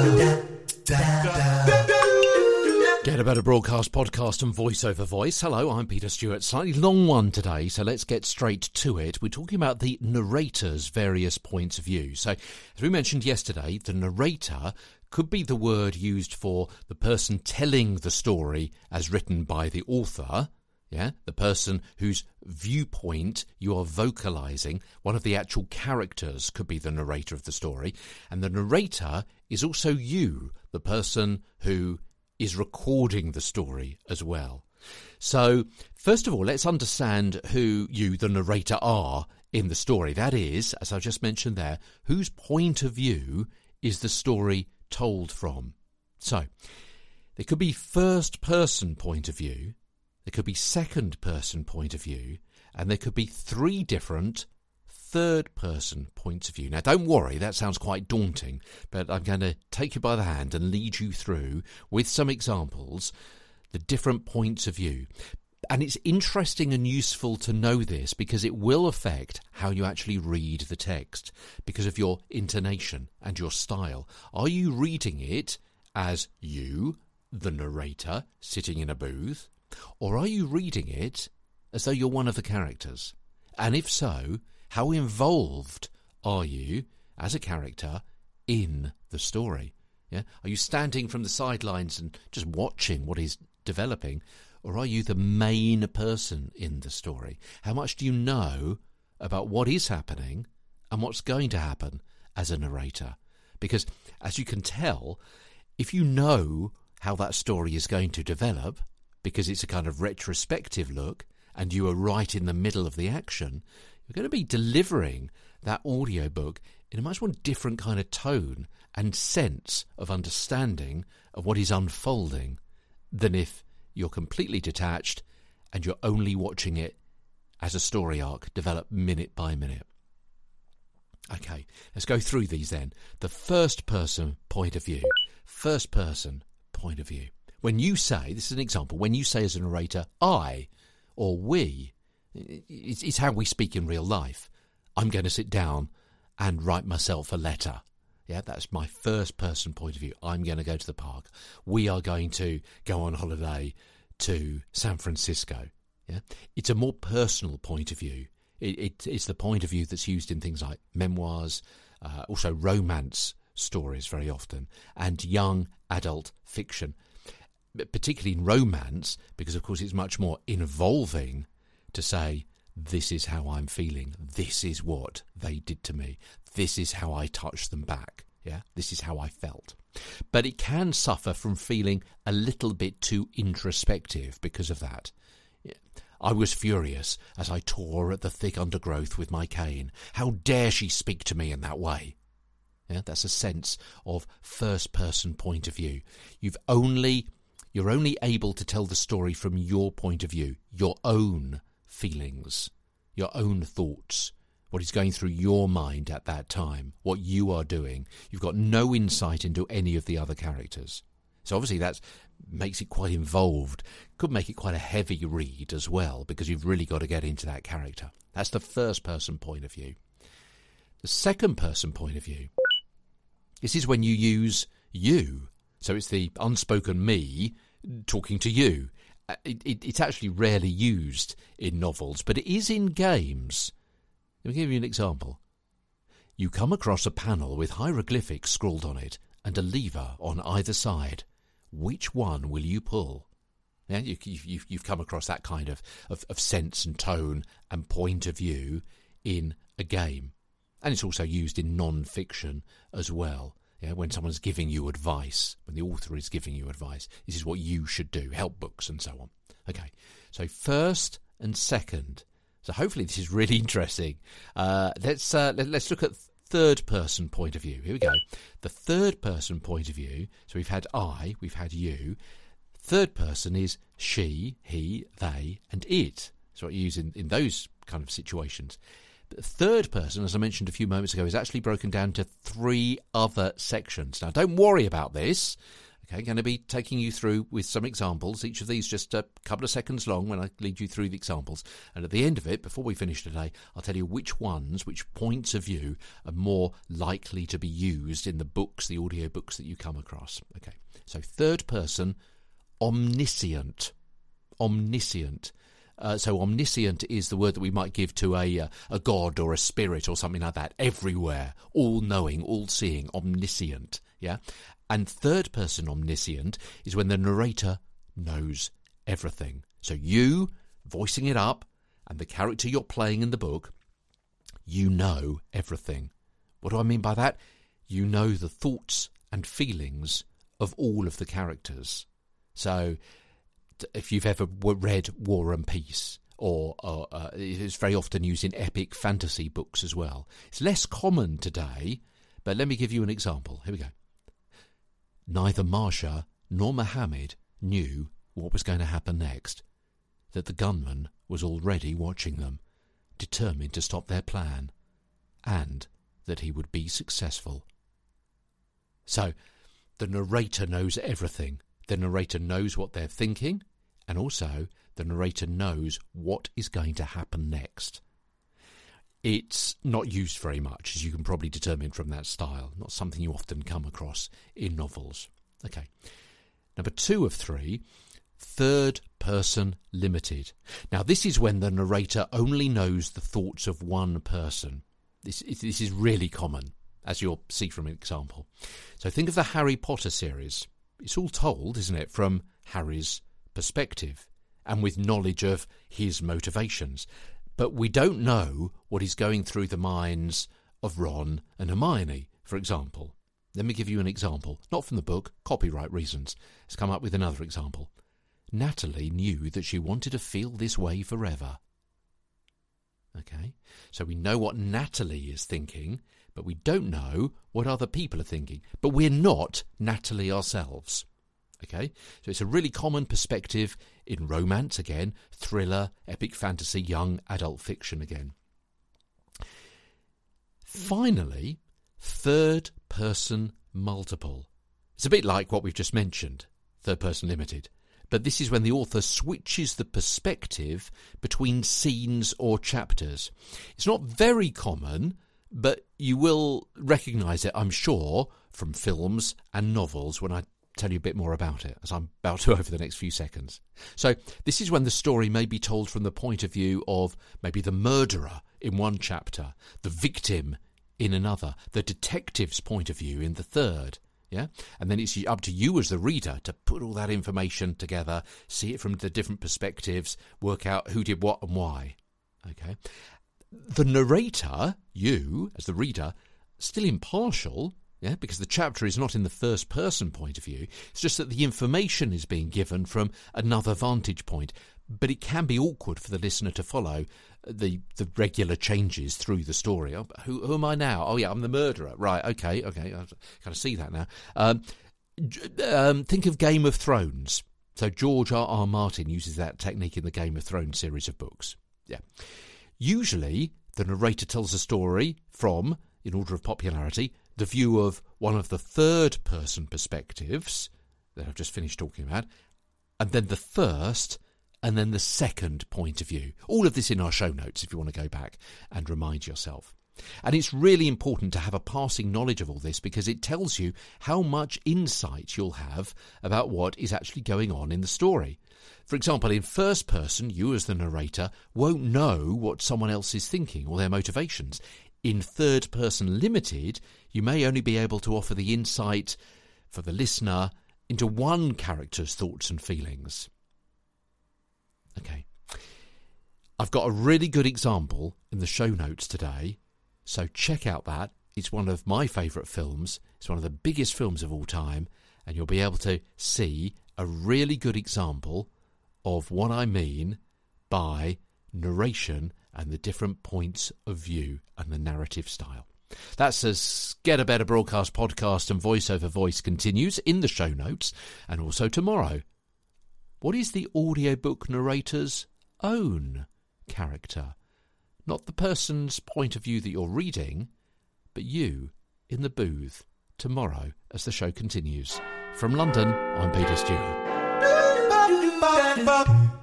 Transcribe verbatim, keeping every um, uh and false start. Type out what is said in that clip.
Get a Better Broadcast podcast and voice over voice. Hello, I'm Peter Stewart. Slightly long one today, so let's get straight to it. We're talking about the narrator's various points of view. So, as we mentioned yesterday, the narrator could be the word used for the person telling the story as written by the author. Yeah, the person whose viewpoint you are vocalising. One of the actual characters could be the narrator of the story. And the narrator is also you, the person who is recording the story as well. So, first of all, let's understand who you, the narrator, are in the story. That is, as I just mentioned there, whose point of view is the story told from. So, there could be first-person point of view, there could be second-person point of view, and there could be three different third-person points of view. Now, don't worry, that sounds quite daunting, but I'm going to take you by the hand and lead you through, with some examples, the different points of view. And it's interesting and useful to know this because it will affect how you actually read the text because of your intonation and your style. Are you reading it as you, the narrator, sitting in a booth, or are you reading it as though you're one of the characters? And if so, how involved are you as a character in the story? Yeah? Are you standing from the sidelines and just watching what is developing, or are you the main person in the story? How much do you know about what is happening and what's going to happen as a narrator? Because, as you can tell, if you know how that story is going to develop, because it's a kind of retrospective look, and you are right in the middle of the action, you're going to be delivering that audiobook in a much more different kind of tone and sense of understanding of what is unfolding than if you're completely detached and you're only watching it as a story arc develop minute by minute. Okay, let's go through these then. The first person point of view. First person point of view. When you say, this is an example, when you say as a narrator, I or we, it's, it's how we speak in real life. I'm going to sit down and write myself a letter. Yeah, that's my first person point of view. I'm going to go to the park. We are going to go on holiday to San Francisco. Yeah, it's a more personal point of view. It, it, it's the point of view that's used in things like memoirs, uh, also romance stories very often, and young adult fiction. Particularly in romance, because of course it's much more involving to say, this is how I'm feeling, this is what they did to me, this is how I touched them back, yeah, this is how I felt. But it can suffer from feeling a little bit too introspective because of that. I was furious as I tore at the thick undergrowth with my cane. How dare she speak to me in that way? Yeah, that's a sense of first-person point of view. You've only... You're only able to tell the story from your point of view, your own feelings, your own thoughts, what is going through your mind at that time, what you are doing. You've got no insight into any of the other characters. So obviously that makes it quite involved. Could make it quite a heavy read as well, because you've really got to get into that character. That's the first person point of view. The second person point of view, this is when you use you. So it's the unspoken me talking to you. It, it, it's actually rarely used in novels, but it is in games. Let me give you an example. You come across a panel with hieroglyphics scrawled on it and a lever on either side. Which one will you pull? Yeah, you, you, you've come across that kind of, of, of sense and tone and point of view in a game. And it's also used in non-fiction as well. Yeah, when someone's giving you advice, when the author is giving you advice, this is what you should do, help books and so on. Okay, so first and second. So hopefully this is really interesting. Uh, let's uh, let, let's look at third person point of view. Here we go. The third person point of view. So we've had I, we've had you. Third person is she, he, they, and it. That's what you use in, in those kind of situations. Third person, as I mentioned a few moments ago, is actually broken down to three other sections. Now, don't worry about this. Okay, going to be taking you through with some examples, each of these just a couple of seconds long when I lead you through the examples. And at the end of it, before we finish today, I'll tell you which ones, which points of view are more likely to be used in the books, the audio books that you come across. Okay, so third person, omniscient. Omniscient. Uh, so omniscient is the word that we might give to a uh, a god or a spirit or something like that. Everywhere, all-knowing, all-seeing, omniscient. Yeah, and third-person omniscient is when the narrator knows everything. So you voicing it up, and the character you're playing in the book, you know everything. What do I mean by that? You know the thoughts and feelings of all of the characters. So if you've ever read War and Peace, or, or uh, it's very often used in epic fantasy books as well. It's less common today, but let me give you an example. Here we go. Neither Marsha nor Mohammed knew what was going to happen next, that the gunman was already watching them, determined to stop their plan, and that he would be successful. So, the narrator knows everything. The narrator knows what they're thinking, and also the narrator knows what is going to happen next. It's not used very much, as you can probably determine from that style. Not something you often come across in novels. Okay. Number two of three, third person limited. Now, this is when the narrator only knows the thoughts of one person. This, this is really common, as you'll see from an example. So think of the Harry Potter series. It's all told, isn't it, from Harry's perspective and with knowledge of his motivations. But we don't know what is going through the minds of Ron and Hermione, for example. Let me give you an example. Not from the book, copyright reasons. Let's come up with another example. Natalie knew that she wanted to feel this way forever. Okay, so we know what Natalie is thinking, but we don't know what other people are thinking. But we're not Natalie ourselves. Okay, so it's a really common perspective in romance again, thriller, epic fantasy, young adult fiction again. Finally, third person multiple. It's a bit like what we've just mentioned, third person limited. But this is when the author switches the perspective between scenes or chapters. It's not very common, but you will recognise it, I'm sure, from films and novels when I tell you a bit more about it, as I'm about to over the next few seconds. So this is when the story may be told from the point of view of maybe the murderer in one chapter, the victim in another, the detective's point of view in the third. Yeah, and then it's up to you as the reader to put all that information together, see it from the different perspectives, work out who did what and why. Okay, the narrator, you as the reader, still impartial. Yeah, because the chapter is not in the first person point of view. It's just that the information is being given from another vantage point. But it can be awkward for the listener to follow the the regular changes through the story. Oh, who, who am I now? Oh, yeah, I'm the murderer. Right, okay, okay, I kind of see that now. Um, um, think of Game of Thrones. So George R. R. Martin uses that technique in the Game of Thrones series of books. Yeah. Usually, the narrator tells a story from, in order of popularity, the view of one of the third-person perspectives that I've just finished talking about, and then the first, and then the second point of view. All of this in our show notes if you want to go back and remind yourself. And it's really important to have a passing knowledge of all this because it tells you how much insight you'll have about what is actually going on in the story. For example, in first person, you as the narrator won't know what someone else is thinking or their motivations. In third person limited, you may only be able to offer the insight for the listener into one character's thoughts and feelings. Okay. I've got a really good example in the show notes today, so check out that. It's one of my favourite films. It's one of the biggest films of all time, and you'll be able to see a really good example of what I mean by narration and the different points of view and the narrative style. That's as Get a Better Broadcast podcast and Voice Over Voice continues in the show notes and also tomorrow. What is the audiobook narrator's own character? Not the person's point of view that you're reading, but you in the booth tomorrow as the show continues. From London, I'm Peter Stewart.